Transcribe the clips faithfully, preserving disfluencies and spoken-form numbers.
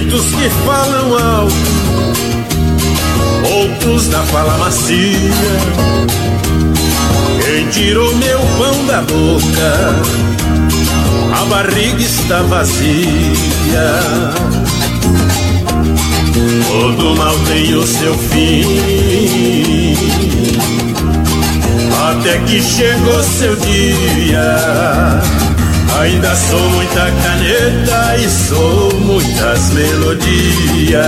muitos que falam alto, outros da fala macia. Quem tirou meu pão da boca, a barriga está vazia. Todo mal tem o seu fim, até que chegou seu dia. Ainda sou muita caneta e sou muitas melodias.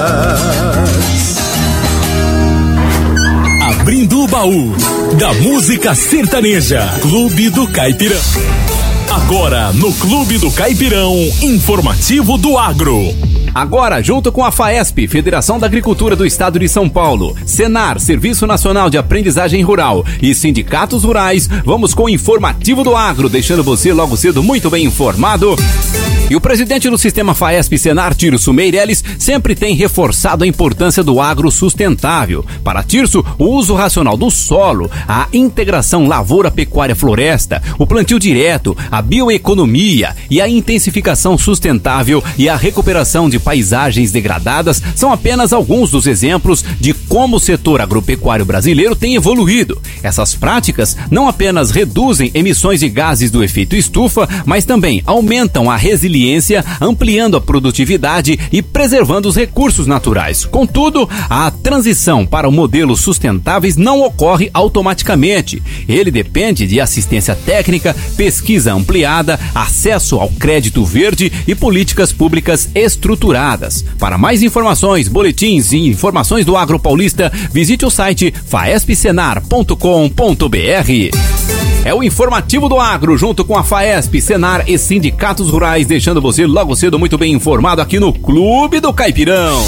Abrindo o baú da música sertaneja, Clube do Caipirão. Agora no Clube do Caipirão, informativo do agro. Agora, junto com a FAESP, Federação da Agricultura do Estado de São Paulo, Senar, Serviço Nacional de Aprendizagem Rural e sindicatos rurais, vamos com o informativo do agro, deixando você logo cedo muito bem informado. E o presidente do sistema FAESP Senar, Tirso Meirelles, sempre tem reforçado a importância do agro sustentável. Para Tirso, o uso racional do solo, a integração lavoura-pecuária-floresta, o plantio direto, a bioeconomia e a intensificação sustentável e a recuperação de paisagens degradadas são apenas alguns dos exemplos de como o setor agropecuário brasileiro tem evoluído. Essas práticas não apenas reduzem emissões de gases do efeito estufa, mas também aumentam a resiliência, ampliando a produtividade e preservando os recursos naturais. Contudo, a transição para modelos sustentáveis não ocorre automaticamente. Ele depende de assistência técnica, pesquisa ampliada, acesso ao crédito verde e políticas públicas estruturadas. Para mais informações, boletins e informações do Agro Paulista, visite o site faesp senar ponto com ponto br. É o informativo do agro, junto com a FAESP, Senar e sindicatos rurais, deixando você logo cedo muito bem informado aqui no Clube do Caipirão.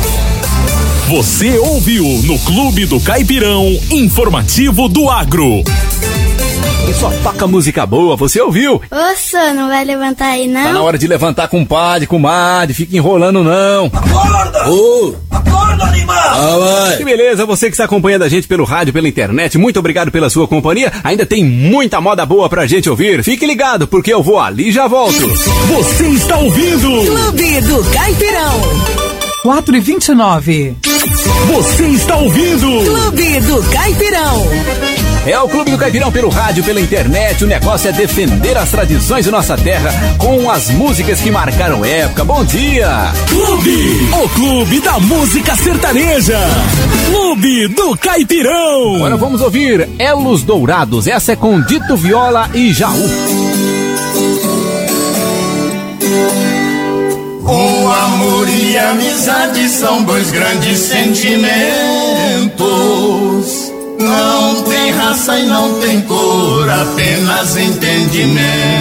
Você ouviu no Clube do Caipirão, informativo do agro. E só toca música boa, você ouviu? Ô, senhor, não vai levantar aí, não? Tá na hora de levantar, compadre, comadre, fica enrolando não. Acorda! Ô! Acorda, animal! Ah, vai. Que beleza, você que está acompanhando a gente pelo rádio, pela internet, muito obrigado pela sua companhia. Ainda tem muita moda boa pra gente ouvir. Fique ligado, porque eu vou ali e já volto. Você está ouvindo Clube do Caipirão. quatro e vinte e nove. Você está ouvindo Clube do Caipirão. É o Clube do Caipirão pelo rádio, pela internet. O negócio é defender as tradições de nossa terra com as músicas que marcaram época. Bom dia! Clube, o Clube da Música Sertaneja. Clube do Caipirão. Agora vamos ouvir Elos Dourados. Essa é com Dito Viola e Jaú. O amor e a amizade são dois grandes sentimentos. Não tem raça e não tem cor, apenas entendimento.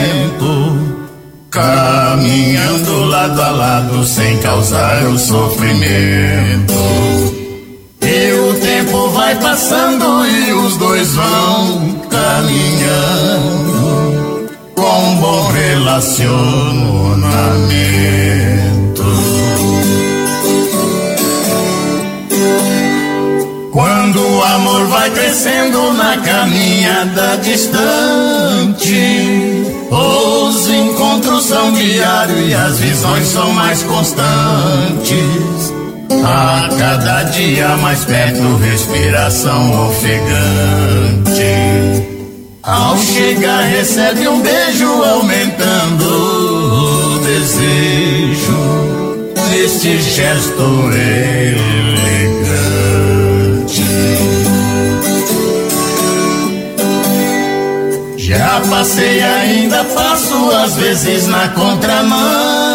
Caminhando lado a lado sem causar o sofrimento. E o tempo vai passando e os dois vão caminhando com um bom relacionamento. Quando o amor vai crescendo na caminhada distante, os encontros são diários e as visões são mais constantes. A cada dia mais perto, respiração ofegante. Ao chegar recebe um beijo, aumentando o desejo neste gesto elegante. Já passei, ainda passo, às vezes na contramão.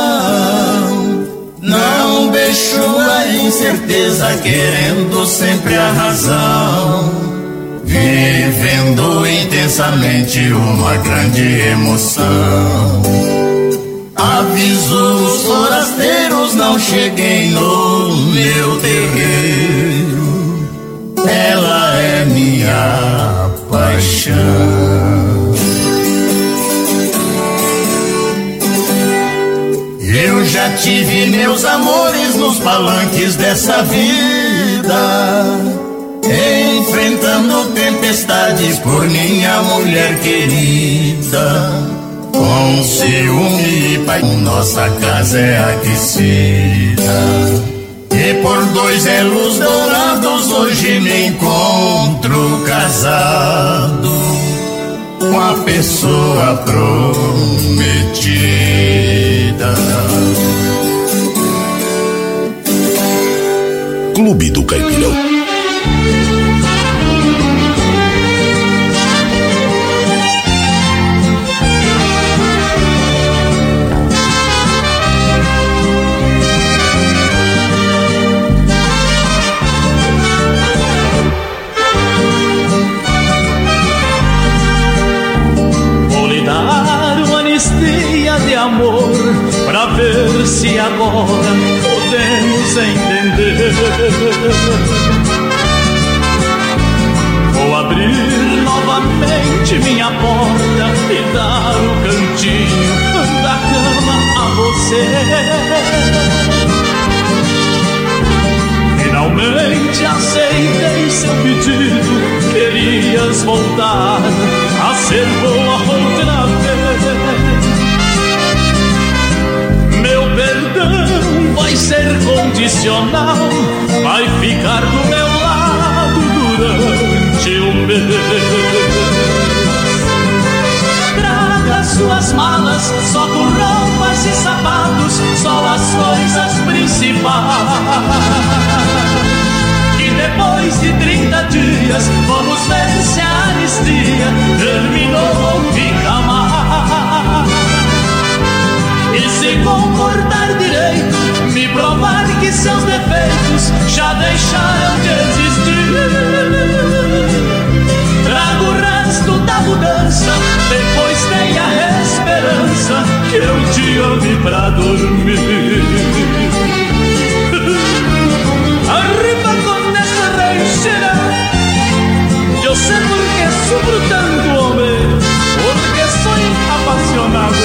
Não deixo a incerteza, querendo sempre a razão. Vivendo intensamente uma grande emoção. Aviso os forasteiros, não cheguem no meu terreiro. Ela é minha paixão. Eu já tive meus amores nos palanques dessa vida, enfrentando tempestades por minha mulher querida. Com ciúme e pai, nossa casa é aquecida. dois elos dourados, hoje me encontro casado com a pessoa prometida. Clube do Caipirão. De amor, pra ver se agora podemos entender. Vou abrir novamente minha porta e dar o cantinho da cama a você. Finalmente aceitei seu pedido, querias voltar a ser boa outra vez. Meu perdão vai ser condicional, vai ficar do meu lado durante um mês. Traga suas malas, só com roupas e sapatos, só as coisas principais. E depois de trinta dias, vamos ver se a anistia terminou ou fica mais. E se comportar direito, me provar que seus defeitos já deixaram de existir. Trago o resto da mudança, depois tenha esperança que eu te ame pra dormir. Arriba com essa rancheira, eu sei porque sofro tanto, homem, porque sou apaixonado.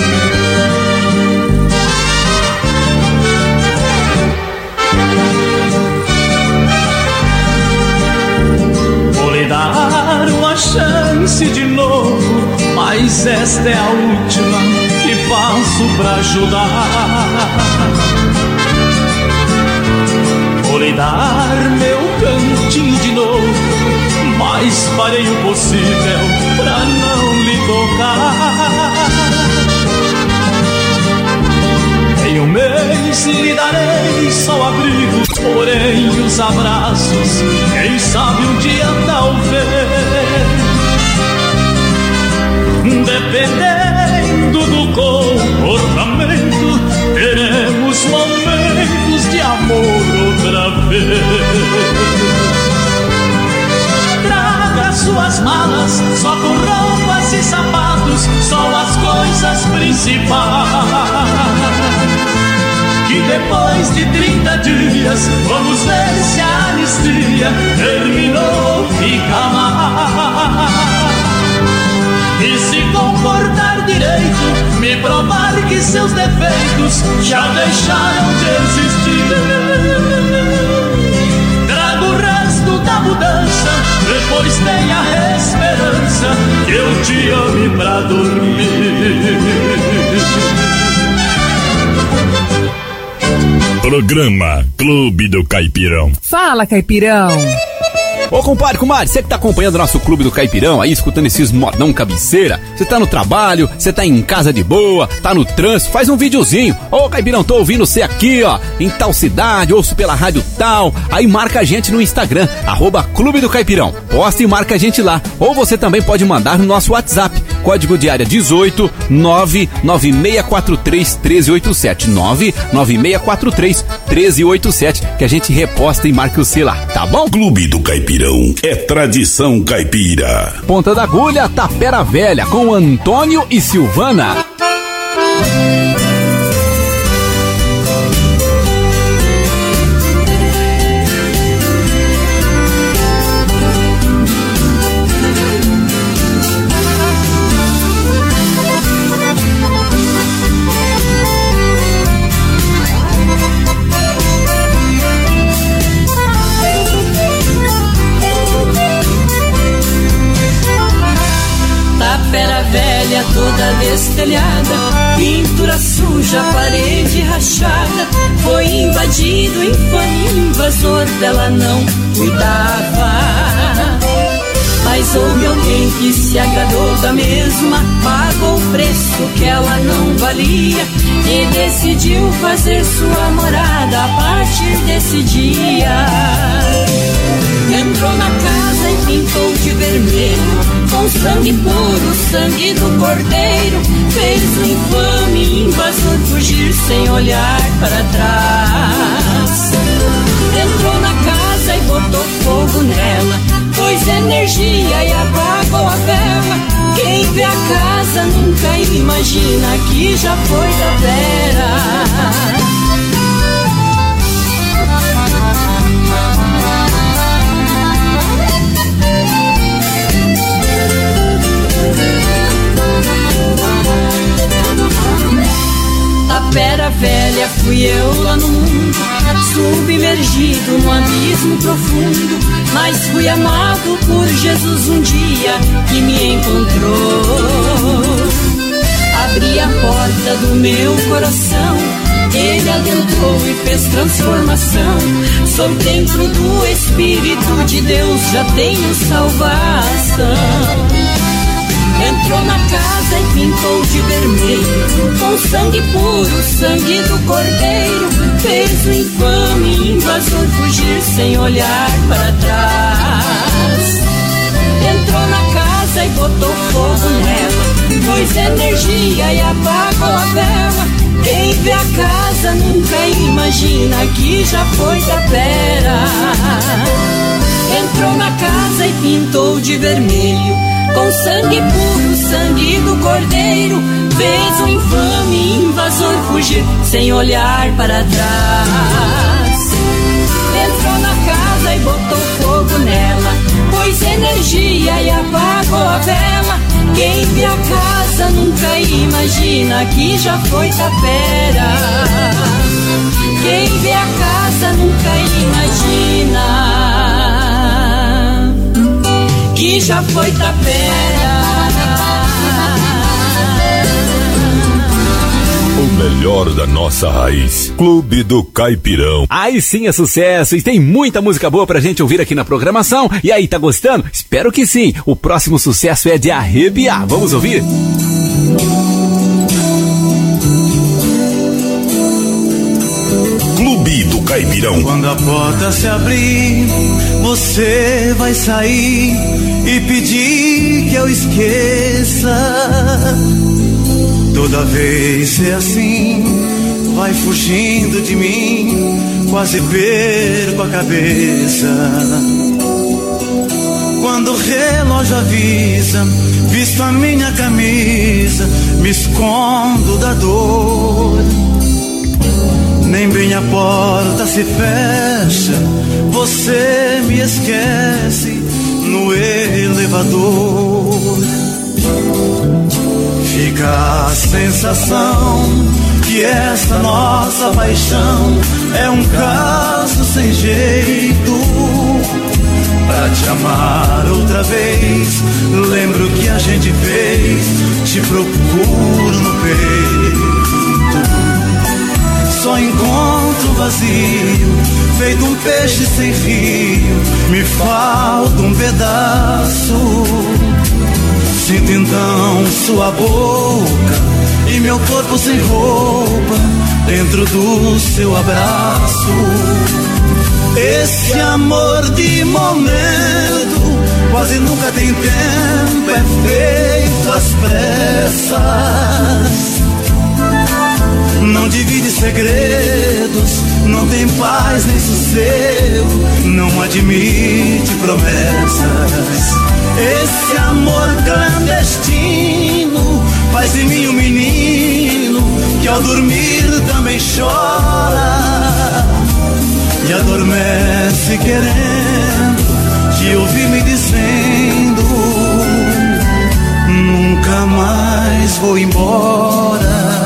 Vou lhe dar uma chance de novo, mas esta é a última que faço pra ajudar. Vou lhe dar meu cantinho de novo, mas farei o possível pra não lhe tocar. Em um mês lhe darei só abrigo, porém os abraços, quem sabe um dia talvez. Dependendo do comportamento, teremos momentos de amor outra vez. Traga suas malas, só com roupas e sapatos, só as coisas principais. Que depois de trinta dias, vamos ver se a anistia terminou ou fica mais. E se comportar direito, me provar que seus defeitos já deixaram de existir. Trago o resto da mudança, depois tenha esperança que eu te ame pra dormir. Programa Clube do Caipirão. Fala, Caipirão. Ô compadre, comadre, você que tá acompanhando o nosso Clube do Caipirão aí, escutando esses modão cabeceira, você tá no trabalho, você tá em casa de boa, tá no trânsito, faz um videozinho. Ô Caipirão, tô ouvindo você aqui, ó, em tal cidade, ouço pela rádio tal, aí marca a gente no Instagram, arroba Clube do Caipirão, posta e marca a gente lá. Ou você também pode mandar no nosso WhatsApp, código de área dezoito, nove nove seis quatro três, um três oito sete, nove nove seis quatro três, um três oito sete, que a gente reposta e marca o C lá, tá bom? Clube do Caipirão é tradição caipira. Ponta da Agulha, Tapera Velha, com Antônio e Silvana. Toda destelhada, pintura suja, parede rachada, foi invadida bandido, infame, invasor dela não cuidava. Mas houve alguém que se agradou da mesma, pagou o preço que ela não valia e decidiu fazer sua morada a partir desse dia. Entrou na casa e pintou de vermelho, com sangue puro, sangue do cordeiro. Fez o infame invasor fugir sem olhar para trás. Entrou na casa e botou fogo nela, pôs energia e apagou a vela. Quem vê a casa nunca imagina que já foi da Vera. Tapera velha fui eu lá no mundo, submergido no abismo profundo, mas fui amado por Jesus um dia que me encontrou. Abri a porta do meu coração, Ele adentrou e fez transformação. Sou templo do Espírito de Deus, já tenho salvação. Entrou na casa e pintou de vermelho, com sangue puro, sangue do cordeiro. Fez o infame invasor fugir sem olhar para trás. Entrou na casa e botou fogo nela, pôs energia e apagou a vela. Quem vê a casa nunca imagina que já foi da Vera. Entrou na casa e pintou de vermelho, com sangue puro, sangue do cordeiro. Fez o infame invasor fugir sem olhar para trás. Entrou na casa e botou fogo nela, pôs energia e apagou a vela. Quem vê a casa nunca imagina que já foi tapera. Quem vê a casa nunca imagina que já foi tapera. O melhor da nossa raiz. Clube do Caipirão. Aí sim é sucesso e tem muita música boa pra gente ouvir aqui na programação. E aí, tá gostando? Espero que sim. O próximo sucesso é de arrepiar. Vamos ouvir? Clube do Caipirão. Quando a porta se abrir, você vai sair e pedir que eu esqueça. Toda vez é assim, vai fugindo de mim, quase perco a cabeça. Quando o relógio avisa, visto a minha camisa, me escondo da dor. Nem bem a porta se fecha, você me esquece no elevador. Fica a sensação que essa nossa paixão é um caso sem jeito. Pra te amar outra vez, lembro que a gente fez, te procuro no peito. Só encontro vazio, feito um peixe sem fio, me falta um pedaço. Sinto então sua boca e meu corpo sem roupa dentro do seu abraço. Esse amor de momento quase nunca tem tempo, é feito às pressas. Não divide segredos, não tem paz nem sossego, não admite promessas. Esse amor clandestino faz de mim um menino que ao dormir também chora e adormece querendo te ouvir me dizendo: nunca mais vou embora.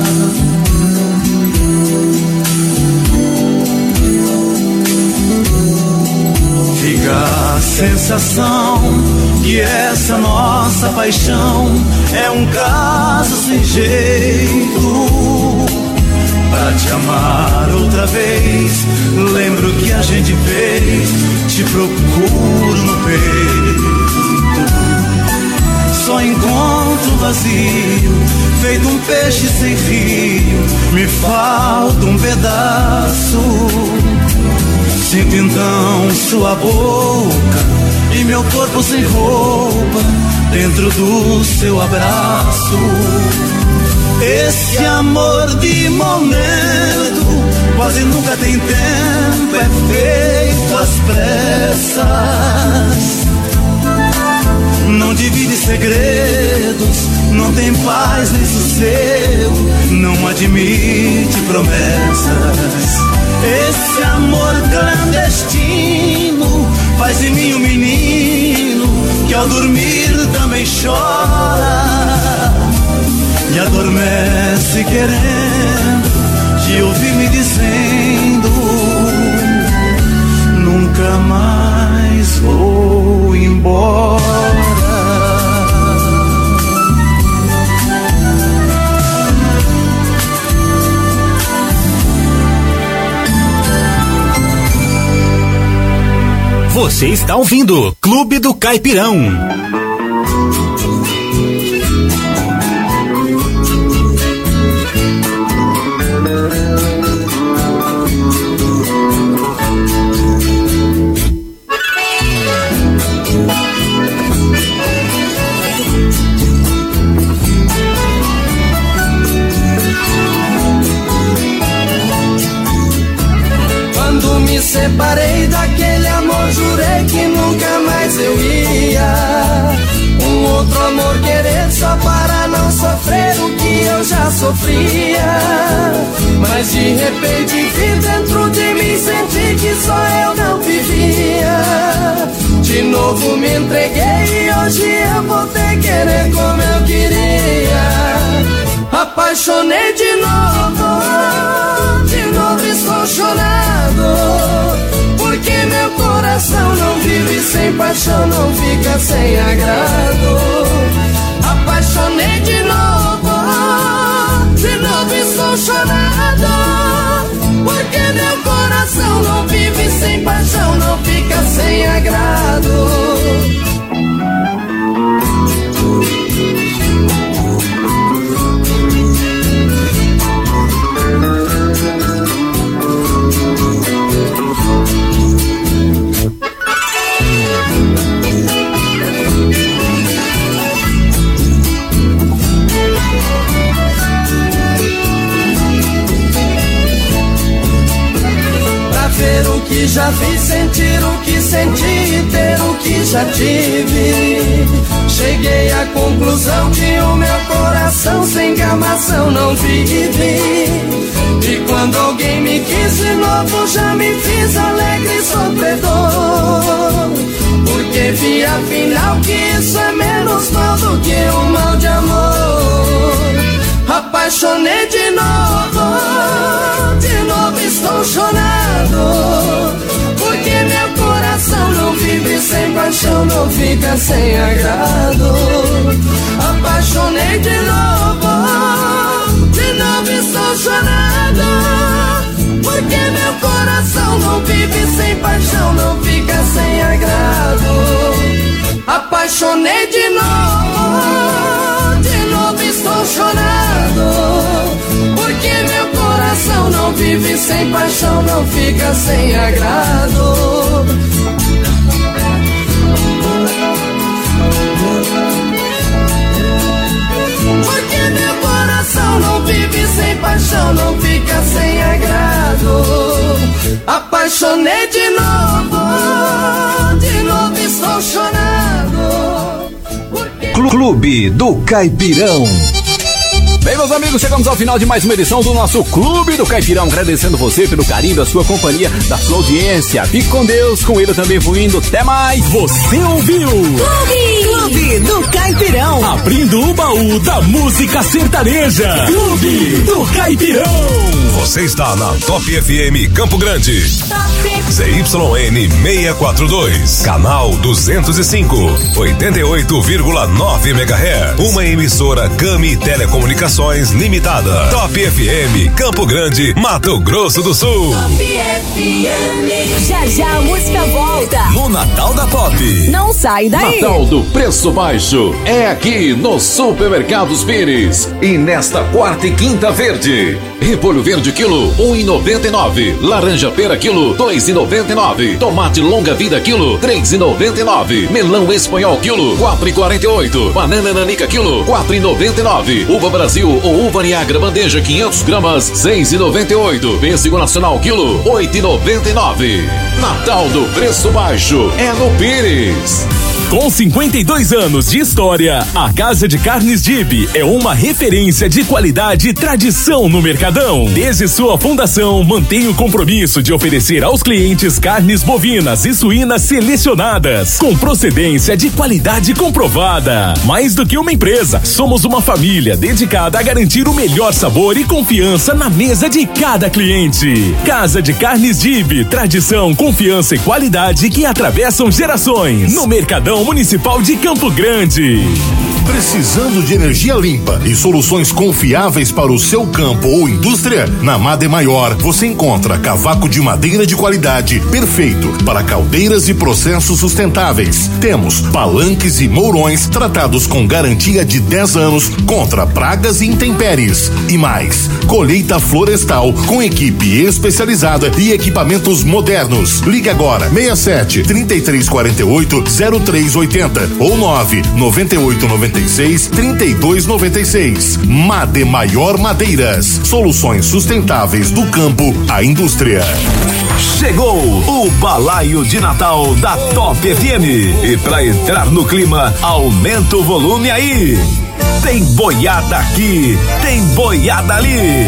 Fica a sensação que essa nossa paixão é um caso sem jeito. Pra te amar outra vez, procuro no peito. Só encontro vazio, feito um peixe sem fio. Me falta um pedaço. Sinto então sua boca e meu corpo sem roupa dentro do seu abraço. Esse amor de momento quase nunca tem tempo, é feito às pressas. Não divide segredos, não tem paz nem sossego, não admite promessas. Esse amor clandestino faz de mim um menino que ao dormir também chora e adormece querendo te ouvir me dizendo: nunca mais vou embora. Você está ouvindo Clube do Caipirão. Quando me separei daquele amor, jurei que nunca mais eu ia um outro amor querer só para não sofrer o que eu já sofria. Mas de repente vi dentro de mim, senti que só eu não vivia. De novo me entreguei e hoje eu voltei a querer como eu queria. Apaixonei de novo, de novo estou chorando, porque meu coração não vive sem paixão, não fica sem agrado. Apaixonei de novo, de novo estou chorando, porque meu coração não vive sem paixão, não fica sem agrado. Ver o que já vi, sentir o que senti e ter o que já tive. Cheguei à conclusão que o meu coração sem gamação não vive. E quando alguém me quis de novo, já me fiz alegre e sofredor, porque vi afinal que isso é menos mal do que um mal de amor. Apaixonei de novo, de novo estou chorando, porque meu coração não vive sem paixão, não fica sem agrado. Apaixonei de novo, de novo estou chorando, porque meu coração não vive sem paixão, não fica sem agrado. Apaixonei de novo, de novo estou chorando, porque meu coração não vive sem paixão, não fica sem agrado. Porque meu coração não vive sem paixão, não fica sem agrado. Apaixonei de novo, de novo estou chorando. Clube do Caipirão. Bem, meus amigos, chegamos ao final de mais uma edição do nosso Clube do Caipirão, agradecendo você pelo carinho da sua companhia, da sua audiência. Fique com Deus, com ele também fluindo. Até mais. Você ouviu? Clube, Clube do Caipirão. Abrindo o baú da música sertaneja. Clube do Caipirão. Você está na Top F M Campo Grande. Z Y N seiscentos e quarenta e dois, canal duzentos e cinco, oitenta e oito vírgula nove megahertz. Uma emissora Cami Telecomunicações. Participações Limitada. Top F M, Campo Grande, Mato Grosso do Sul. Top F M. Já já a música volta. No Natal da Top. Não sai daí. Natal do Preço Baixo é aqui no Supermercados Pires. E nesta quarta e quinta verde. Repolho verde quilo um e noventa e nove. Laranja pera quilo dois e noventa e nove. Tomate longa vida quilo três e noventa e nove. Melão espanhol quilo quatro e quarenta e oito. Banana nanica quilo quatro e noventa e nove. Uva Brasil ou uva Niagara bandeja quinhentos gramas seis e noventa e oito. Pêssego nacional quilo oito e noventa e nove. Natal do Preço Baixo é no Pires. Com cinquenta e dois anos de história, a Casa de Carnes Dib é uma referência de qualidade e tradição no Mercadão. Desde sua fundação, mantém o compromisso de oferecer aos clientes carnes bovinas e suínas selecionadas, com procedência de qualidade comprovada. Mais do que uma empresa, somos uma família dedicada a garantir o melhor sabor e confiança na mesa de cada cliente. Casa de Carnes Dib, tradição, confiança e qualidade que atravessam gerações. No Mercadão Municipal de Campo Grande. Precisando de energia limpa e soluções confiáveis para o seu campo ou indústria? Na Made Maior você encontra cavaco de madeira de qualidade, perfeito para caldeiras e processos sustentáveis. Temos palanques e mourões tratados com garantia de dez anos contra pragas e intempéries. E mais, colheita florestal com equipe especializada e equipamentos modernos. Ligue agora seis sete, trinta e três quarenta e oito, zero três oitenta ou nove noventa e oito noventa e seis, trinta e dois noventa e seis. Made Maior Madeiras, soluções sustentáveis do campo à indústria. Chegou o balaio de Natal da Top F M e pra entrar no clima, aumenta o volume aí. Tem boiada aqui, tem boiada ali.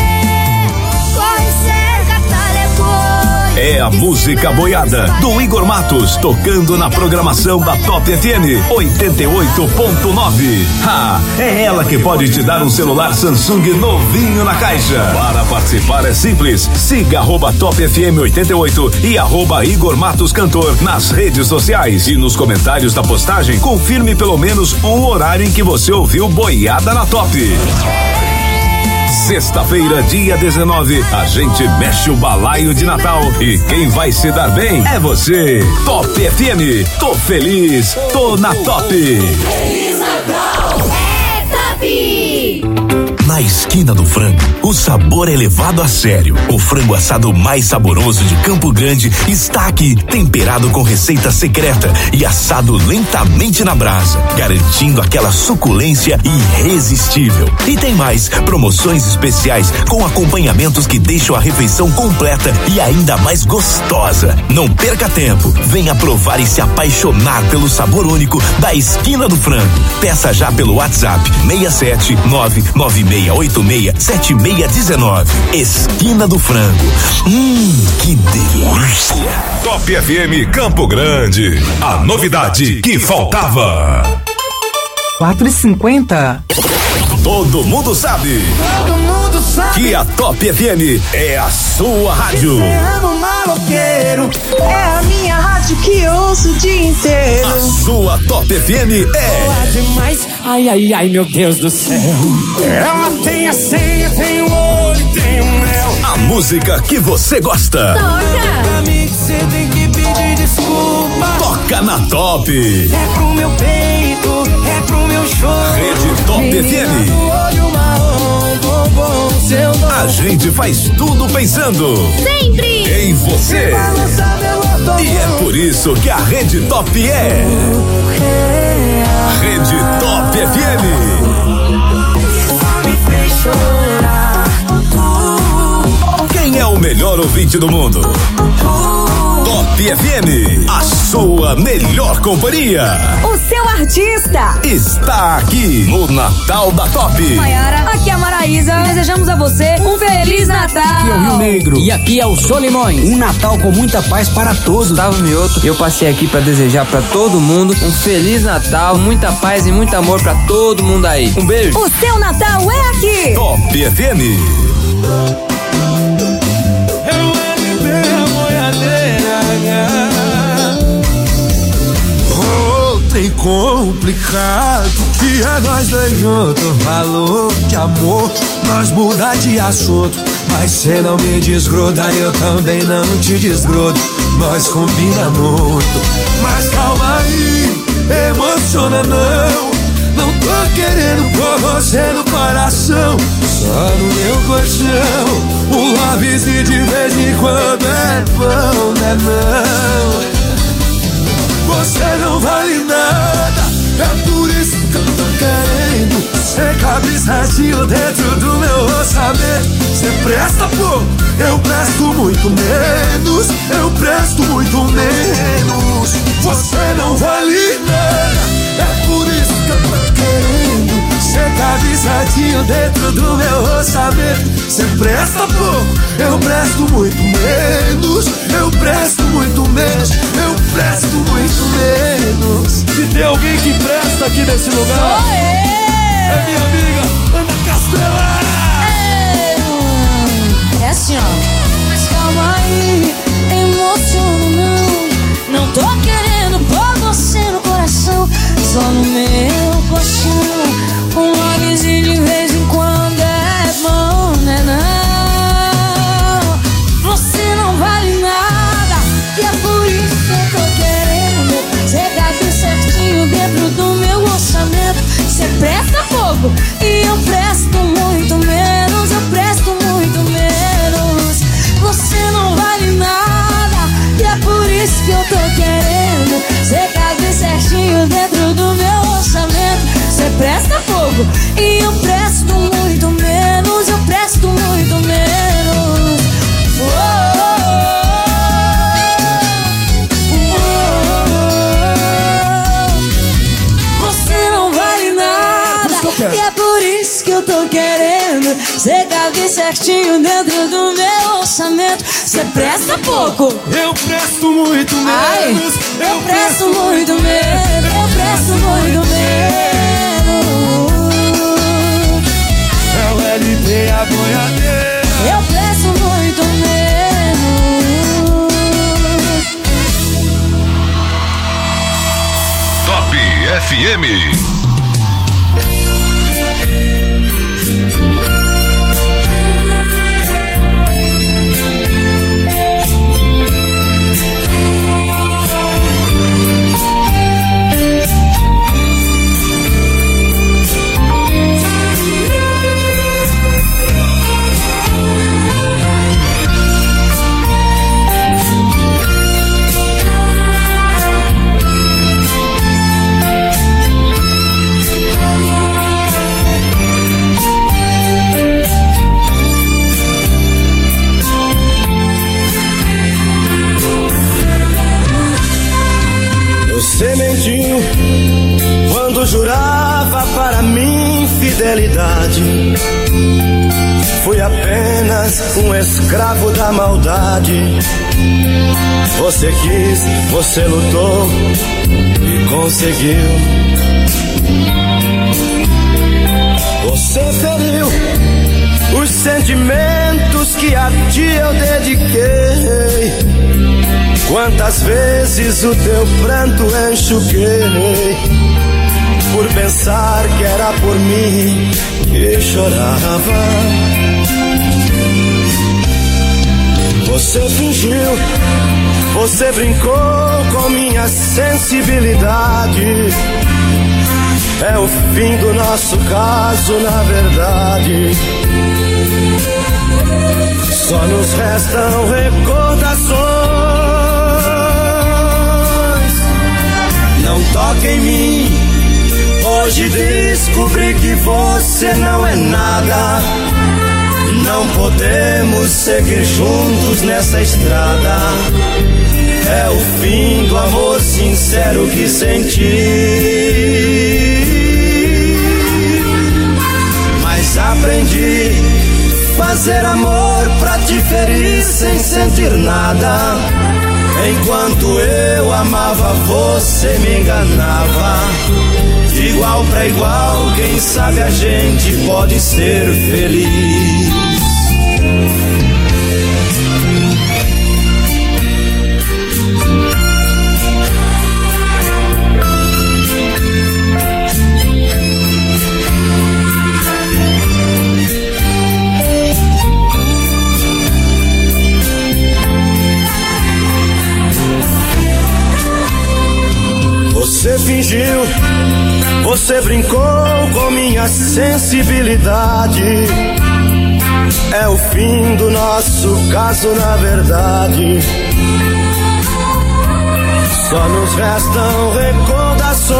É a música boiada do Igor Matos, tocando na programação da Top F M oitenta e oito ponto nove. Ha, é ela que pode te dar um celular Samsung novinho na caixa. Para participar é simples, siga arroba Top F M oitenta e oito e arroba Igor Matos Cantor nas redes sociais e nos comentários da postagem confirme pelo menos o horário em que você ouviu boiada na Top. Sexta-feira, dia dezenove, a gente mexe o balaio de Natal e quem vai se dar bem é você. Top F M, tô feliz, tô na Top. Feliz Natal, é Top! Na esquina do frango, o sabor é levado a sério. O frango assado mais saboroso de Campo Grande está aqui, temperado com receita secreta e assado lentamente na brasa, garantindo aquela suculência irresistível. E tem mais, promoções especiais com acompanhamentos que deixam a refeição completa e ainda mais gostosa. Não perca tempo, venha provar e se apaixonar pelo sabor único da esquina do frango. Peça já pelo WhatsApp seis sete nove nove seis oito seis sete seis um nove. Esquina do Frango. Hum, que delícia. Top F M Campo Grande. A novidade que faltava. quatro e cinquenta. Todo mundo sabe. Todo mundo sabe que a Top F M é a sua rádio. Amo maloqueiro, é a minha rádio que eu ouço o dia inteiro. A sua Top F M é boa demais, ai, ai, ai, meu Deus do céu. Ela tem a senha, tem o olho, tem o mel. A música que você gosta. Toca! Pra mim que você tem que pedir desculpa. Toca na Top. É pro meu peito, é pro meu choro. Rede Top F M. Olho marrom, bombom, seu nome. A gente faz tudo pensando sempre em você. E é por isso que a Rede Top é Rede Top F M. Quem é o melhor ouvinte do mundo? Top F M, a sua melhor companhia. O seu artista está aqui no Natal da Top. Maiara, aqui é a Maraísa. Desejamos a você um Feliz Natal. Aqui é o Rio Negro. E aqui é o Solimões. Um Natal com muita paz para todos. Gustavo Mioto. Eu passei aqui para desejar para todo mundo um Feliz Natal, muita paz e muito amor para todo mundo aí. Um beijo. O seu Natal é aqui. Top F M. Voltei com complicado. E é nós dois juntos, valor de amor. Nós muda de assunto, mas cê não me desgruda, eu também não te desgrudo. Nós combina muito, mas calma aí, emociona não. Não tô querendo pôr você no coração, só no meu colchão. O lovezinho de vez em quando é bom, né não? Você não vale nada, é por isso que eu tô querendo. Você cabe certinho dentro do meu orçamento. Você presta pouco, eu presto muito menos. Eu presto muito menos. Você não vale nada, é por isso que eu tô querendo. Você cabe certinho dentro do meu orçamento. Você presta pouco, eu presto muito menos. Eu presto muito menos. Eu presto muito menos. Se tem alguém que presta aqui nesse lugar, sou eu. É minha amiga Ana Castela. É assim, ó. Mas calma aí, emociona não. Não tô querendo pôr você no coração, só no meu colchão. Um lovezinho de vez em quando é bom, né não? Você não vale nada, e é por isso que eu tô querendo. Cê cabe certinho dentro do meu orçamento. Cê presta fogo e eu presto muito menos. Eu presto muito menos. Você não vale nada, e é por isso que eu tô querendo. Cê cabe certinho dentro do meu orçamento. Cê presta fogo e eu presto muito menos. Eu presto muito menos. Oh, você não vale nada, e é por isso que eu tô querendo. Cê cabe certinho dentro do meu orçamento. Cê presta pouco, eu presto muito menos. Ai, eu, eu presto muito menos. Eu presto muito menos. É o L P a boiadeira. Eu presto muito menos. Top F M. Você mentiu quando jurava para mim fidelidade. Fui apenas um escravo da maldade. Você quis, você lutou e conseguiu. Você feriu os sentimentos que a ti eu dediquei. Quantas vezes o teu pranto enxuguei, por pensar que era por mim que chorava. Você fingiu, você brincou com minha sensibilidade. É o fim do nosso caso, na verdade. Só nos restam recordações. Não toque em mim, hoje descobri que você não é nada. Não podemos seguir juntos nessa estrada. É o fim do amor sincero que senti. Mas aprendi fazer amor pra te ferir sem sentir nada. Enquanto eu amava, você me enganava. De igual pra igual, quem sabe a gente pode ser feliz. fingiu, você brincou com minha sensibilidade. É o fim do nosso caso, na verdade. Só nos restam recordações.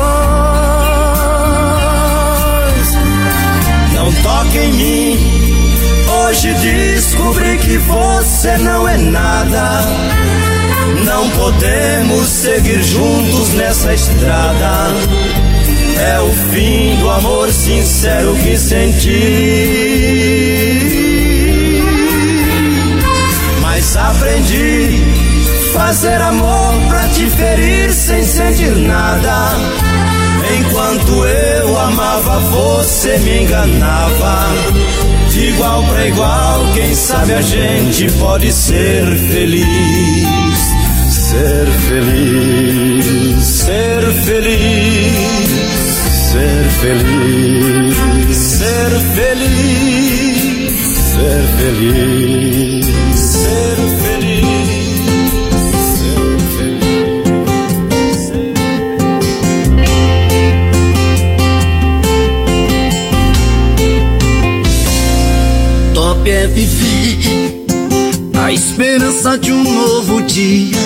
Não toque em mim. Hoje descobri que você não é nada. Não podemos seguir juntos nessa estrada. É o fim do amor sincero que senti. Mas aprendi fazer amor pra te ferir sem sentir nada. Enquanto eu amava, você me enganava. De igual pra igual, quem sabe a gente pode ser feliz. Ser feliz, ser feliz, ser feliz, ser feliz, ser feliz, ser feliz, ser feliz. Top é viver a esperança de um novo dia.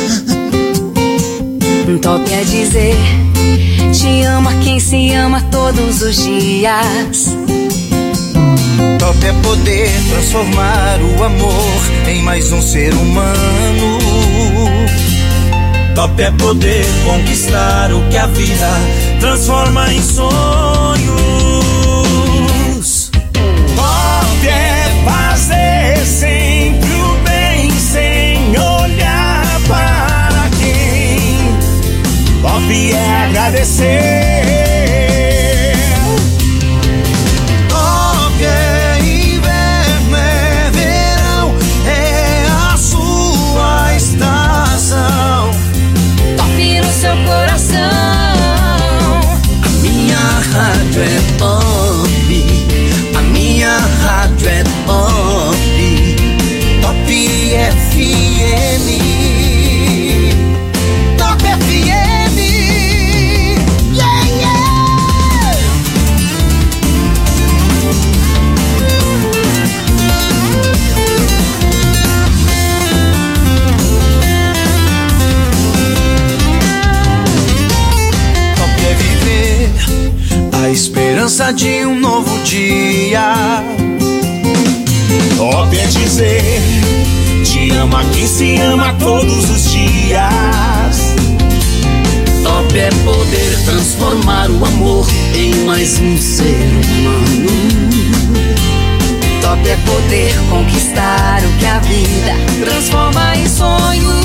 Top é dizer te ama quem se ama todos os dias. Top é poder transformar o amor em mais um ser humano. Top é poder conquistar o que a vida transforma em sonhos. Top é fazer sempre o bem sem olhar para quem. Top é agradecer. Top é inverno, é verão, é a sua estação. Top no seu coração. A minha rádio é pop, a minha rádio é pop, Top F M, Top F M, yeah, yeah. Top é viver a esperança de um novo dia. Top é dizer te ama quem se ama todos os dias. Top é poder transformar o amor em mais um ser humano. Top é poder conquistar o que a vida transforma em sonhos.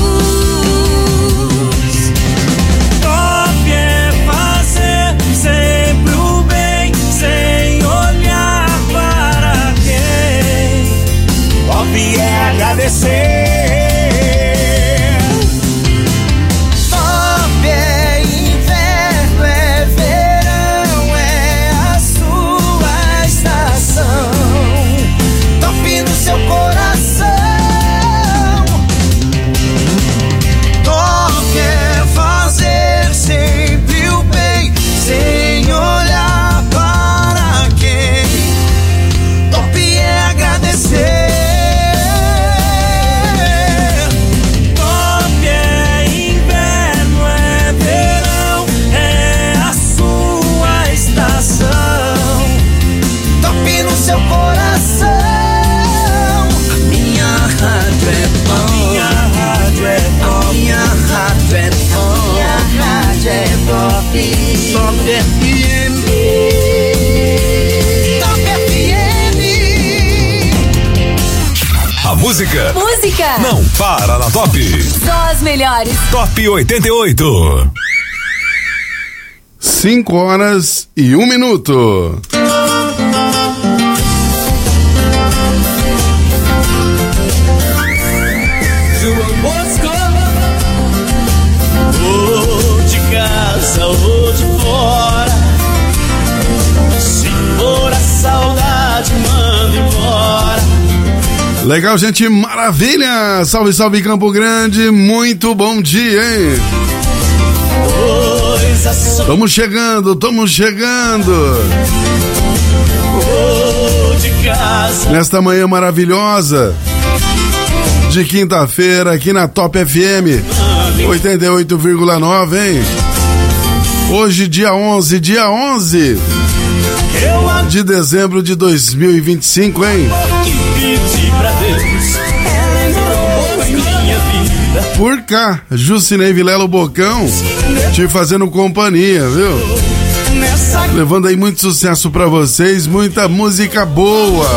Top é fazer sempre o bem sem olhar para quem. Top é agradecer. Top é inverno, é verão, é a sua estação. Top no seu coração. Top é fazer sempre o bem sem olhar para quem. Top é agradecer. Seu coração. A minha rádio é pop, minha rádio é pop, minha rádio é pop, minha rádio é pop, Top F M, Top F M. A música, Música não para na Top. Só as melhores. Top oitenta e oito. Cinco horas e um minuto. Ou de casa ou de fora, se for a saudade, manda embora. Legal, gente, maravilha! Salve, salve, Campo Grande, muito bom dia, hein? Pois Tamo chegando, tamo chegando. Nesta manhã maravilhosa de quinta-feira aqui na Top F M oitenta e oito vírgula nove, hein? Hoje dia onze, dia onze de dezembro de dois mil e vinte e cinco, hein? Por cá, Jucinei Vilela Bocão te fazendo companhia, viu? Levando aí muito sucesso pra vocês, muita música boa.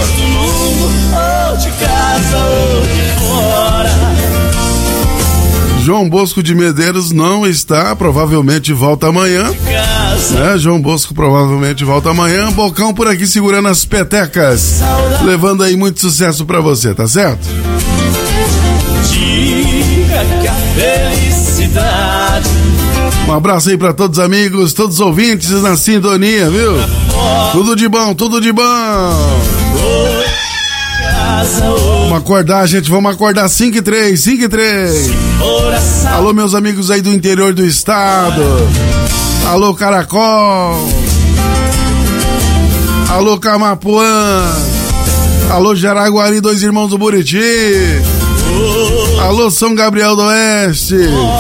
João Bosco de Medeiros não está, provavelmente volta amanhã. Né? João Bosco provavelmente volta amanhã. Bocão por aqui segurando as petecas, levando aí muito sucesso pra você, tá certo? Diga que a felicidade. Um abraço aí pra todos os amigos, todos os ouvintes na sintonia, viu? Tudo de bom, tudo de bom. Vamos acordar, gente, vamos acordar cinco e três, cinco e três. Alô, meus amigos aí do interior do estado. Alô, Caracol. Alô, Camapuã. Alô, Jaraguari, dois irmãos do Buriti. Alô, São Gabriel do Oeste.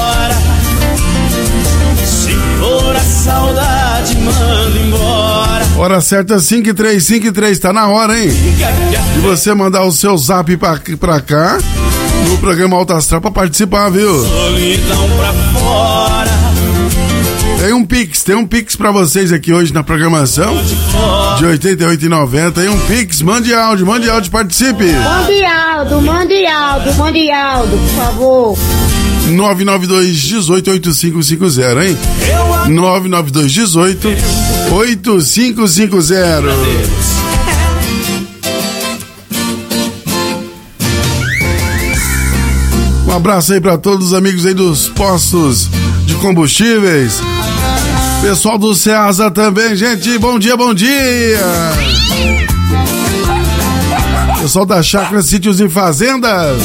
Se for a saudade, manda embora. Hora certa, cinco e três, cinco e três, tá na hora, hein? De você mandar o seu zap pra, pra cá, no programa Alta Astral, pra participar, viu? Solidão pra fora. Tem um Pix, tem um Pix pra vocês aqui hoje na programação de oitenta e oito e noventa. Tem um Pix, mande áudio, mande áudio, participe. Mande áudio, mande áudio, mande áudio, por favor. nove nove dois, um oito, oito cinco cinco zero, hein? nove nove dois, um oito, oito cinco cinco zero. Um abraço aí pra todos os amigos aí dos postos de combustíveis. Pessoal do Ceasa também, gente. Bom dia, bom dia. Pessoal da Chácara Sítios e Fazendas.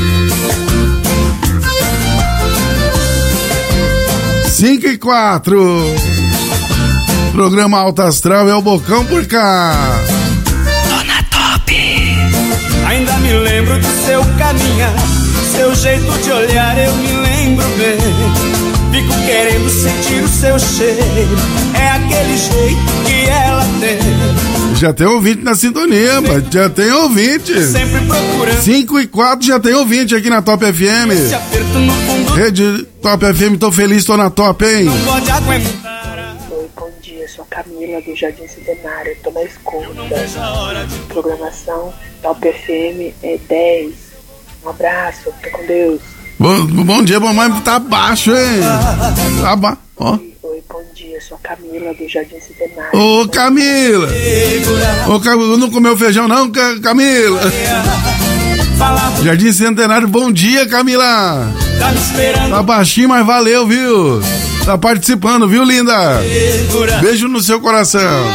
cinco e quatro. Programa Alta Astral é o Bocão por cá. Dona Top. Ainda me lembro do seu caminhar, seu jeito de olhar, eu me lembro bem. Fico querendo sentir o seu cheiro, é aquele jeito que ela tem. Já tem ouvinte na sintonia, mas já tem ouvinte. Sempre procurando. cinco e quatro já tem ouvinte aqui na Top F M. Esse aperto no fundo. Rede Top F M, tô feliz, tô na top, hein? Não pode aguentar. Oi, bom dia, sou a Camila do Jardim Centenário, tô na escuta. Programação Top F M é dez. Um abraço, fica com Deus. Bom, bom dia, bom, mas tá baixo, hein? Tá baixo, ó. Oi, oi, bom dia, sou a Camila do Jardim Centenário. Ô, Camila! Ô, Camila, não comeu feijão não, Camila? Jardim Centenário, bom dia, Camila! Tá baixinho, mas valeu, viu? Tá participando, viu, linda? Beijo no seu coração.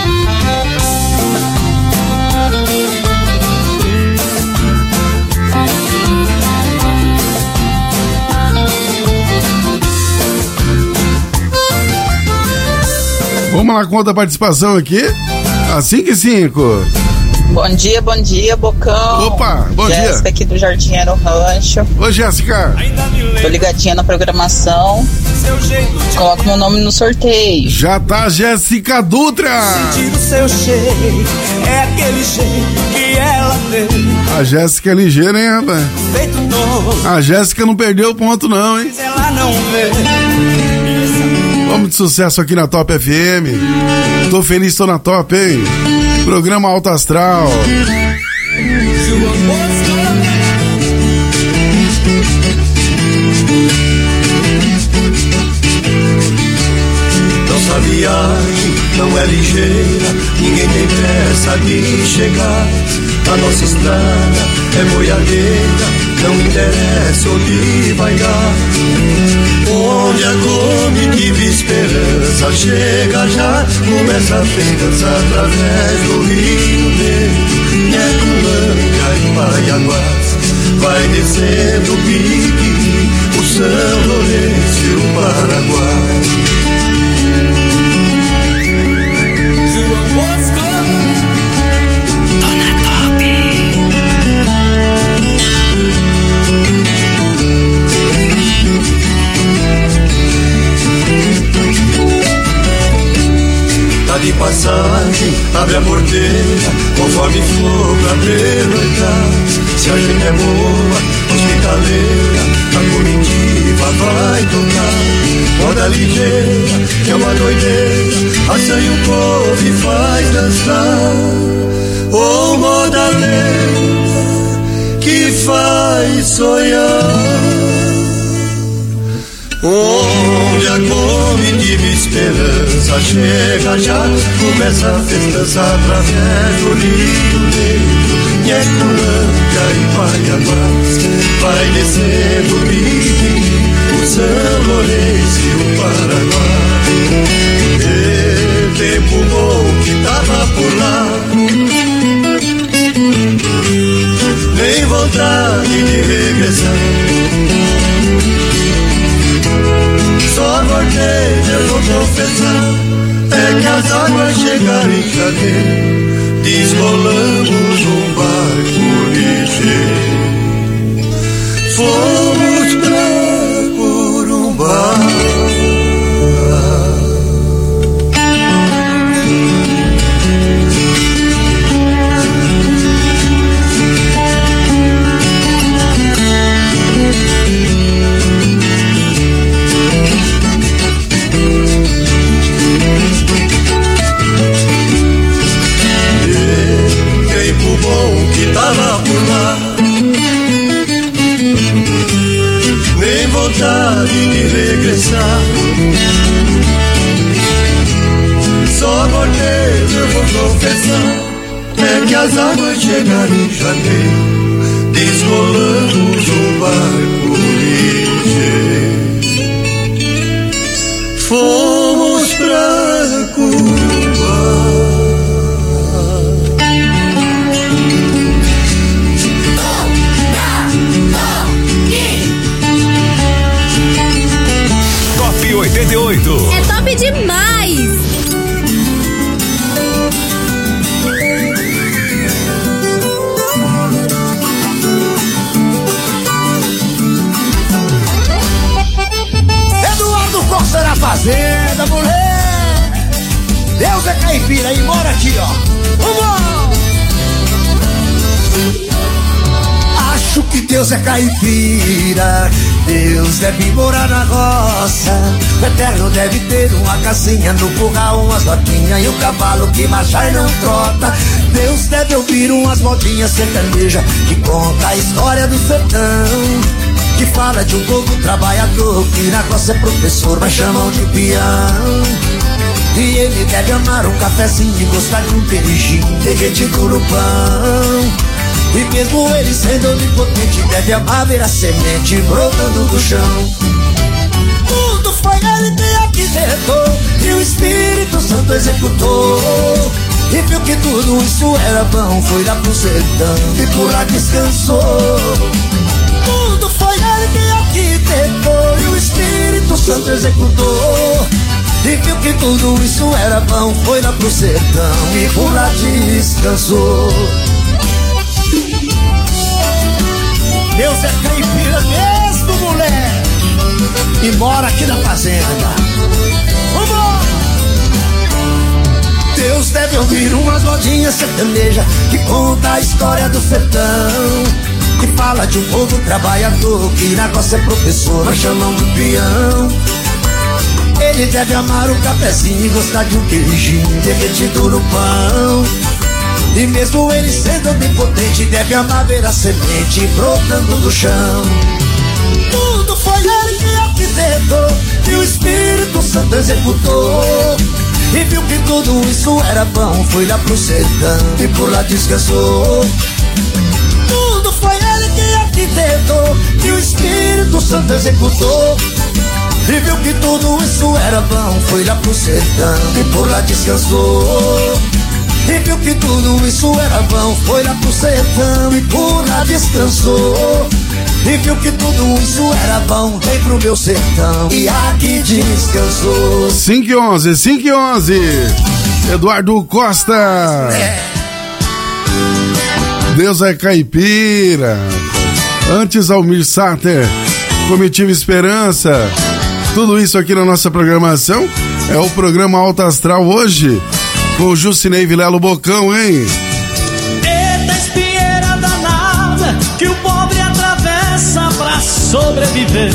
Vamos lá com outra participação aqui. A cinco e cinco. Bom dia, bom dia, Bocão. Opa, bom Jéssica, dia. Jéssica aqui do Jardim Aero Rancho. Ô, Jéssica. Tô ligadinha na programação. Coloca meu nome no sorteio. Já tá, Jéssica Dutra. Sentir o seu cheiro, é aquele jeito que ela tem. A Jéssica é ligeira, hein, rapaz? Feito novo. A Jéssica não perdeu o ponto, não, hein? Ela não vê. Vamos de sucesso aqui na Top F M. Tô feliz, tô na top, hein? Programa Alta Astral. Nossa viagem não é ligeira, ninguém tem pressa de chegar. A nossa estrada é boiadeira, não interessa onde vai dar. Onde a comitiva esperança chega já, começa apenas através do Rio Negro. Ecolândia e Maiaguás, vai descendo o Pique, o São Lourenço e o Paraguai. passagem, abre a porteira, conforme for pra pernoitar. Se a gente é boa, hospitaleira, a comitiva vai tocar. Roda ligeira, que é uma doideira, assanha o povo e faz dançar. Ô moda lenta, que faz sonhar. Onde a comitiva esperança chega já, começa a festança através do Rio Negro. Nhecolândia e Paianguás, vai descendo o Biquini, o São Lourenço e o Paraguai. E tempo bom que tava por lá, nem vontade de regressar. Só voltei, eu vou confessar, é que as águas chegaram em Janeiro, descolamos um barco ligeiro, fomos pra Corumbá. Tava por lá, nem vontade de regressar. Só voltei, eu vou confessar, é que as águas chegaram em janeiro, descolamos um barco ligeiro, fomos pra Cuba. oitenta e oito. É top demais! Eduardo Costa na fazenda, mulher! Deus é caipira e mora aqui, ó! Vamos! Acho que Deus é caipira, Deus deve morar na roça. O Eterno deve ter uma casinha no curral, umas vaquinhas e um cavalo que marchar não trota. Deus deve ouvir umas modinhas sertanejas que conta a história do sertão, que fala de um povo trabalhador que na roça é professor, mas chamam de peão. E ele deve amar um cafezinho e gostar de um beijinho derretido no pão. E mesmo ele sendo onipotente, deve amar ver a semente brotando do chão. Tudo foi ele que arquitetou e o Espírito Santo executou. E viu que tudo isso era bom, foi lá pro sertão e por lá descansou. Tudo foi ele que arquitetou e o Espírito Santo executou. E viu que tudo isso era bom, foi lá pro sertão e por lá descansou. Deus é caipira mesmo, mulher, e mora aqui na fazenda. Vamos! Deus deve ouvir umas modinhas sertanejas que conta a história do sertão, que fala de um povo trabalhador que na roça é professor, mas chamam de peão. Ele deve amar um cafezinho e gostar de um queijinho derretido no pão. E mesmo ele sendo onipotente, deve amar ver a semente brotando do chão. Tudo foi ele que arquitetou e o Espírito Santo executou. E viu que tudo isso era bom, foi lá pro sertão e por lá descansou. Tudo foi ele que arquitetou e o Espírito Santo executou. E viu que tudo isso era bom, foi lá pro sertão e por lá descansou. E viu que tudo isso era bom, foi lá pro sertão e por lá descansou. E viu que tudo isso era bom, veio pro meu sertão e aqui descansou. cinco e onze, cinco e onze. Eduardo Costa. É. Deus é caipira. Antes Almir Sater, Comitiva Esperança. Tudo isso aqui na nossa programação. É o programa Alto Astral hoje. com o Jucinei Vilela Bocão, hein? Eita espinheira danada que o pobre atravessa pra sobreviver.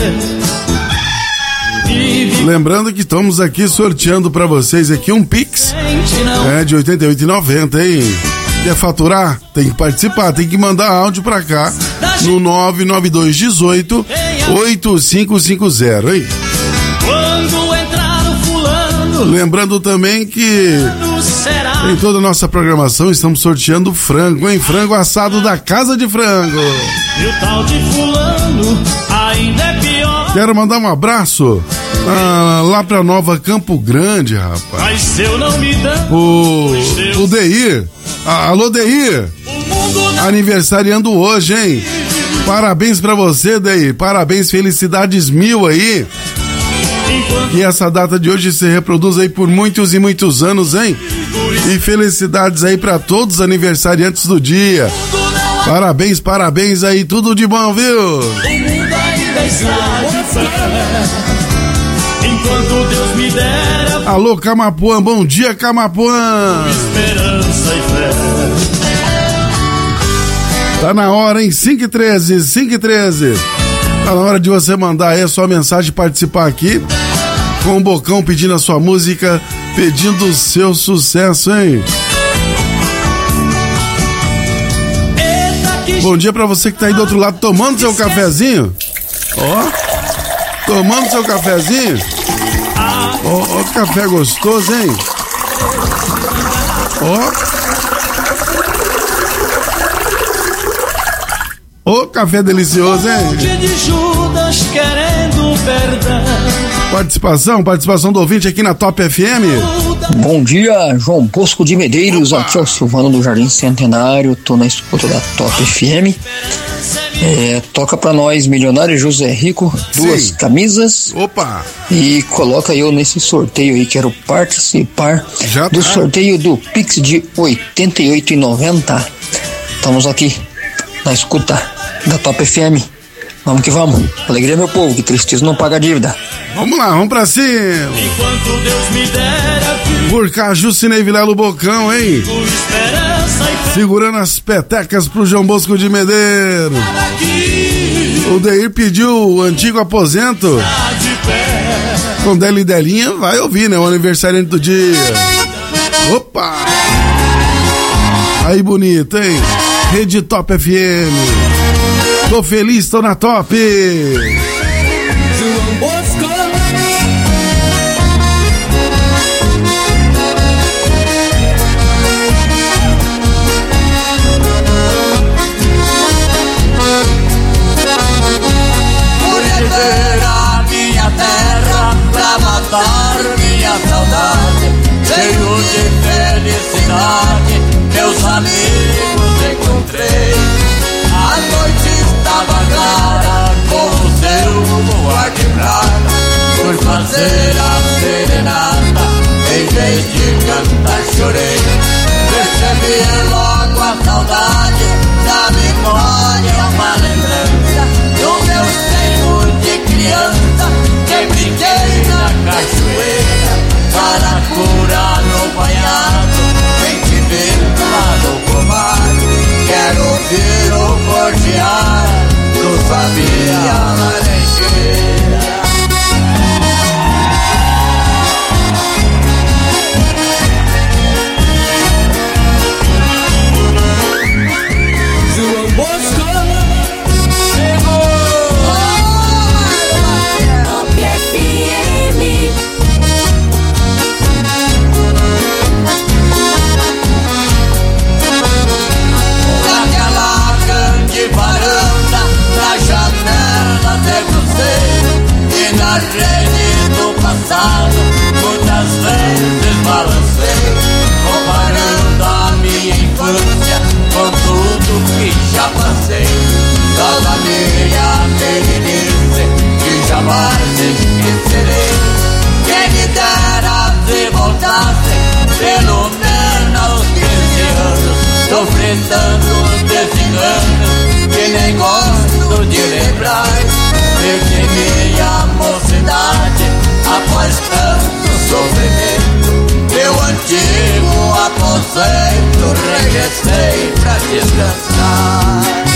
Lembrando que estamos aqui sorteando pra vocês aqui um Pix é, de oitenta e oito reais e noventa centavos, hein? Quer faturar? Tem que participar, tem que mandar áudio pra cá no nove nove dois um oito oito cinco cinco zero, hein? Quando entrar o fulano. Lembrando também que em toda a nossa programação estamos sorteando frango, hein? Frango assado da Casa de Frango. E o tal de fulano ainda é pior. Quero mandar um abraço ah, lá pra Nova Campo Grande, rapaz. Mas se eu não me dando, O, o Deir. Ah, alô, Deir. Aniversariando hoje, hein? Parabéns pra você, Deir. Parabéns, felicidades mil aí. E essa data de hoje se reproduz aí por muitos e muitos anos, hein? E felicidades aí pra todos os aniversariantes do dia. Parabéns, parabéns aí, tudo de bom, viu? O mundo ainda está de pé. Enquanto Deus me der. Alô, Camapuã, bom dia, Camapuã. Esperança e fé. Tá na hora, hein? cinco e treze, cinco e treze. Tá na hora de você mandar aí a sua mensagem, participar aqui com o Bocão pedindo a sua música, pedindo o seu sucesso, hein? Bom dia pra você que tá aí do outro lado tomando seu cafezinho. Ó, tomando seu cafezinho. Ó, ó, café gostoso, hein? Ó. Ô, café delicioso, hein? De Judas querendo perdão. Participação, participação do ouvinte aqui na Top F M. Bom dia, João Bosco de Medeiros. Opa. Aqui é o Silvano do Jardim Centenário. Tô na escuta da Top F M. É, toca pra nós, Milionário José Rico, duas Sim. camisas. Opa! E coloca eu nesse sorteio aí, quero participar Já do tá. sorteio do Pix de oitenta e oito reais e noventa centavos. Estamos aqui na escuta da Top F M. Vamos que vamos. Alegria, meu povo, que tristeza não paga dívida. Vamos lá, vamos pra cima. Enquanto Deus me der. Por cá, Jucinei Vilela Bocão, hein? Segurando as petecas pro João Bosco de Medeiros. O Deir pediu o antigo aposento. Com Deli e Delinha, vai ouvir, né? O aniversariante do dia. Opa! Aí, bonito, hein? Rede Top F M. Tô feliz, tô na top. João Bosco. A minha terra pra matar minha saudade, cheio de felicidade, meus amigos encontrei. A noite estava clara, com o seu luar de prata, por fazer a serenata, em vez de cantar chorei. Percebi logo a saudade, da memória uma lembrança do meu seio de criança, que brinquei na cachoeira, para curar no banhado, vem te ver lá no comadre. Quero ouvir o cordial do Família Laranjeira. João Bosco chegou. Top F M. Naquela grande varanda, na janela degustei, e na rede do passado muitas vezes balancei, comparando a minha infância com tudo que já passei. Só da minha meninice que jamais esquecerei. Quem me dera se voltasse pelo menos aos quinze anos, sofrendo tantos desenganos que nem gosto de lembrar. Perdi minha mocidade após tanto sofrimento. meu antigo aposento regressei pra descansar.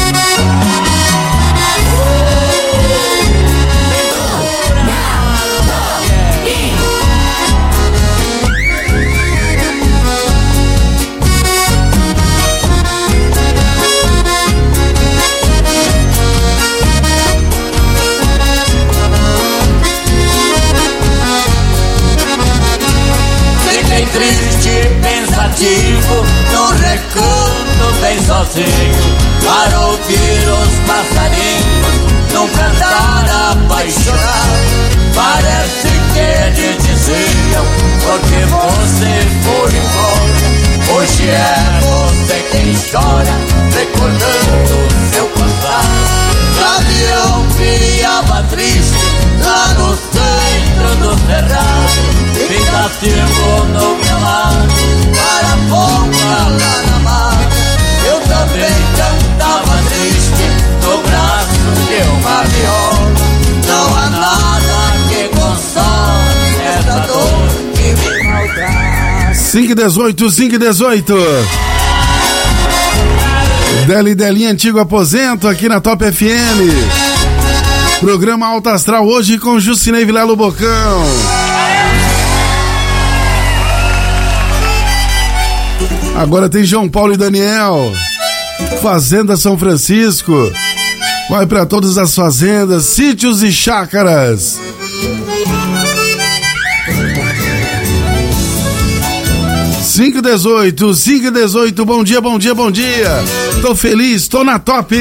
Fiquei triste, pensativo, no recanto bem sozinho, para ouvir os passarinhos num cantar apaixonado. Parece que eles diziam, porque você foi embora, hoje é você quem chora, recordando seu passado. Gavião piava triste, lá no centro do cerrado, pintativo no meu lado, para a bomba lá na mata. Eu também cantava triste, no braço de uma viola. Não há nada que console essa dor que me maltrata. cinco e dezoito, cinco e dezoito. Deli Delinha Antigo Aposento aqui na Top F M. Programa Alta Astral hoje com Jucinei Vilela Bocão. Agora tem João Paulo e Daniel. Fazenda São Francisco. Vai para todas as fazendas, sítios e chácaras. cinco e dezoito, cinco e dezoito, bom dia, bom dia, bom dia. Tô feliz, tô na top.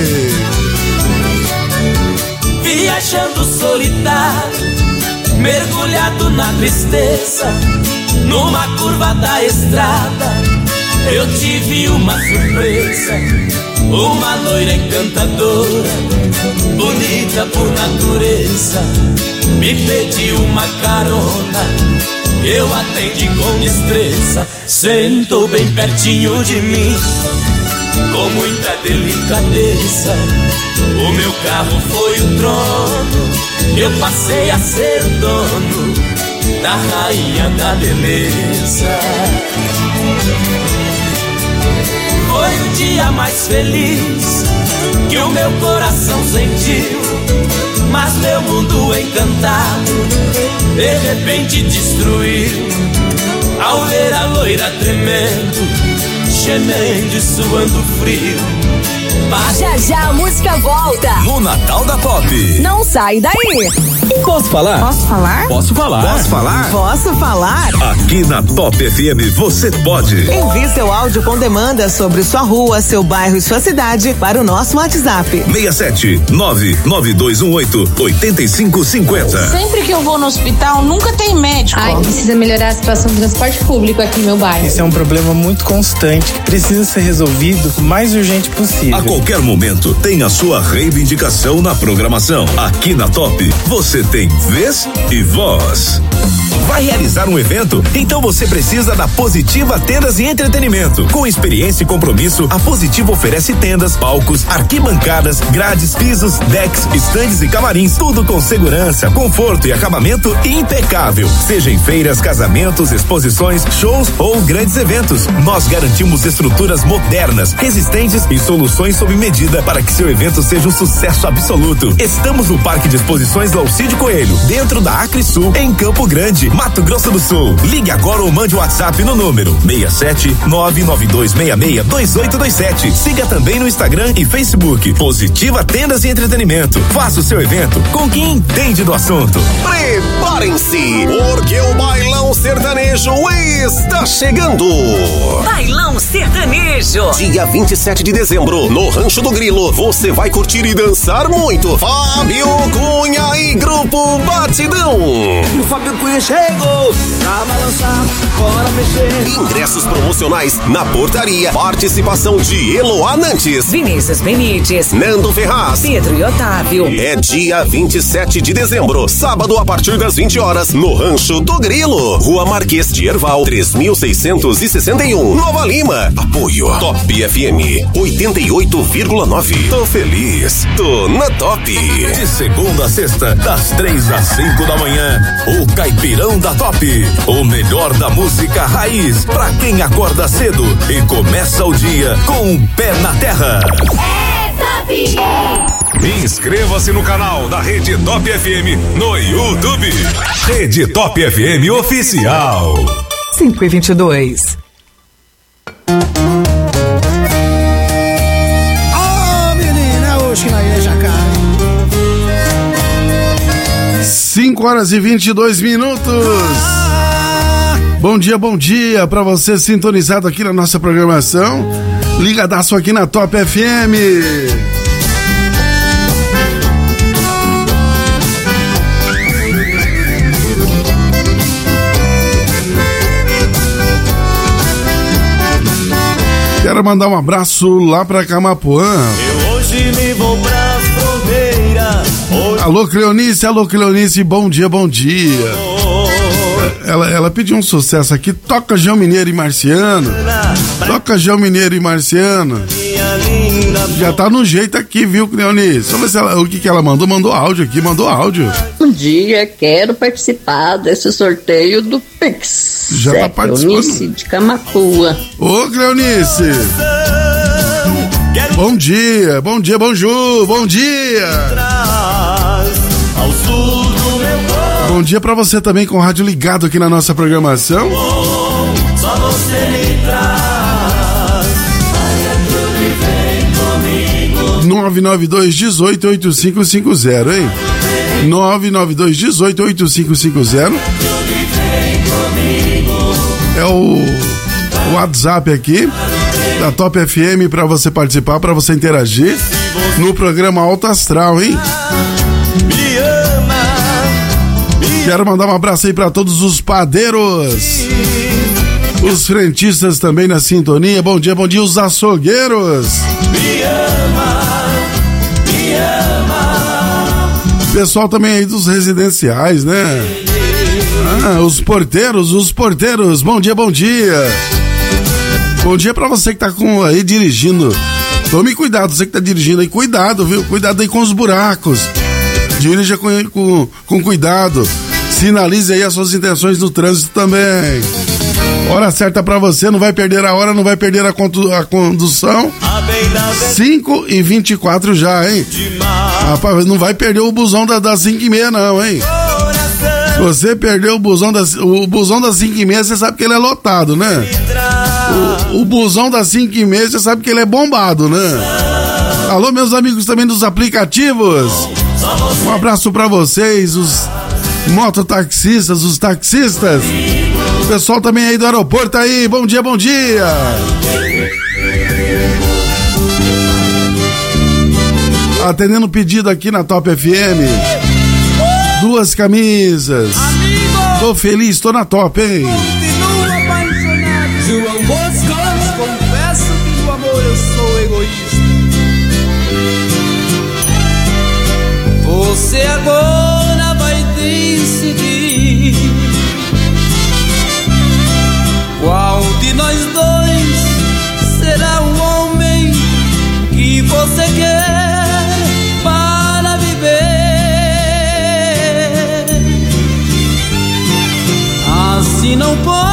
Viajando solitário, mergulhado na tristeza, numa curva da estrada, eu tive uma surpresa. Uma loira encantadora, bonita por natureza, me pediu uma carona, eu atendi com destreza. Sentou bem pertinho de mim, com muita delicadeza. O meu carro foi o trono, eu passei a ser dono da rainha da beleza. Foi o dia mais feliz que o meu coração sentiu, mas meu mundo encantado de repente destruiu, ao ver a loira tremendo, gemendo e suando frio. Já já a música volta no Natal da Pop. Não sai daí. Posso falar? Posso falar? Posso falar? Posso falar? Posso falar? Aqui na Top F M você pode. Envie seu áudio com demanda sobre sua rua, seu bairro e sua cidade para o nosso WhatsApp. seis sete nove nove dois um oito oito cinco cinco zero. Sempre que eu vou no hospital, nunca tem médico. Ai, precisa melhorar a situação do transporte público aqui no meu bairro. Esse é um problema muito constante que precisa ser resolvido o mais urgente possível. A qualquer momento tem a sua reivindicação na programação. Aqui na Top, você tem vez e voz. Vai realizar um evento? Então você precisa da Positiva Tendas e Entretenimento. Com experiência e compromisso, a Positiva oferece tendas, palcos, arquibancadas, grades, pisos, decks, estandes e camarins. Tudo com segurança, conforto e acabamento impecável. Seja em feiras, casamentos, exposições, shows ou grandes eventos. Nós garantimos estruturas modernas, resistentes e soluções sob medida para que seu evento seja um sucesso absoluto. Estamos no Parque de Exposições do Alcide Coelho, dentro da Acre Sul, em Campo Grande, Mato Grosso do Sul. Ligue agora ou mande o WhatsApp no número seis sete nove nove dois seis seis dois oito dois sete. Siga também no Instagram e Facebook. Positiva Tendas e Entretenimento. Faça o seu evento com quem entende do assunto. Preparem-se, porque o Bailão Sertanejo está chegando. Bailão Sertanejo. Dia vinte e sete de dezembro, no Rancho do Grilo, você vai curtir e dançar muito. Fábio Cunha e Grupo Batidão. O Fábio Cunha chegou pra balançar, bora mexer. Ingressos promocionais na portaria. Participação de Eloá Nantes, Vinícius Benites, Nando Ferraz, Pedro e Otávio. É dia vinte e sete de dezembro, sábado, a partir das vinte horas, no Rancho do Grilo, Rua Marquês de Herval, três mil seiscentos e sessenta e um, Nova Lima. Apoio Top F M oitenta e oito vírgula nove. Tô feliz, tô na Top. De segunda a sexta, das Das três às cinco da manhã, o Caipirão da Top. O melhor da música raiz pra quem acorda cedo e começa o dia com o pé na terra. Inscreva-se no canal da Rede Top F M no YouTube. Rede Top F M Oficial. cinco e vinte e dois. Oh, menina, hoje na igreja, cara. cinco horas e vinte e dois minutos. Bom dia, bom dia pra você sintonizado aqui na nossa programação. Ligadaço aqui na Top F M. Quero mandar um abraço lá pra Camapuã. Eu hoje me vou pra fronteira. Hoje... Alô, Cleonice, alô, Cleonice, bom dia, bom dia. Ela, ela pediu um sucesso aqui, toca João Mineiro e Marciano. Toca João Mineiro e Marciano. Já tá no jeito aqui, viu, Cleonice? Vamos ver se ela, o que que ela mandou. Mandou áudio aqui, mandou áudio. Bom dia, quero participar desse sorteio do Pix. Já tá participando. Cleonice de Camapuã. Ô, Cleonice. Bom dia, bom dia, bonjour, bom dia. Bom dia pra você também com o rádio ligado aqui na nossa programação. Só você me traz. nove nove dois um oito oito cinco cinco zero, hein? nove nove dois um oito oito cinco cinco zero é o WhatsApp aqui da Top F M pra você participar, pra você interagir no programa Alto Astral, hein? Quero mandar um abraço aí pra todos os padeiros, os frentistas também na sintonia. Bom dia, bom dia, os açougueiros. Me ama, me ama. Pessoal também aí dos residenciais, né? Ah, os porteiros, os porteiros. Bom dia, bom dia. Bom dia pra você que tá com, aí dirigindo. Tome cuidado, você que tá dirigindo aí, cuidado, viu? Cuidado aí com os buracos. Dirija com, com, com cuidado. Sinalize aí as suas intenções no trânsito também. Hora certa pra você, não vai perder a hora, não vai perder a, condu- a condução. cinco e vinte e quatro já, hein? Rapaz, não vai perder o busão da, das cinco e meia não, hein? Se você perdeu o busão das, o busão das cinco e meia, você sabe que ele é lotado, né? O, o busão das cinco e meia, você sabe que ele é bombado, né? Alô, meus amigos também dos aplicativos. Um abraço pra vocês, os mototaxistas, os taxistas. O pessoal também aí do aeroporto aí. Bom dia, bom dia. Atendendo o pedido aqui na Top F M. Duas camisas. Tô feliz, tô na Top, hein? Continuo apaixonado. João Bosco, confesso que do amor eu sou egoísta. Você agora vai decidir qual de nós dois será o homem que você quer para viver. Assim não posso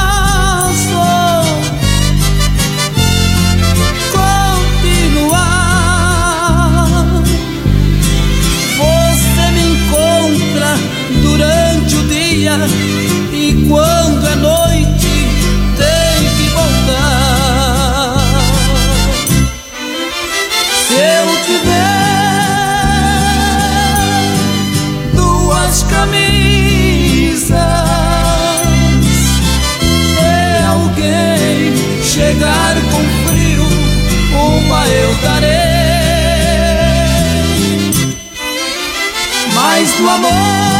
e quando é noite tem que voltar. Se eu tiver duas camisas e alguém chegar com frio, uma eu darei. Mas do amor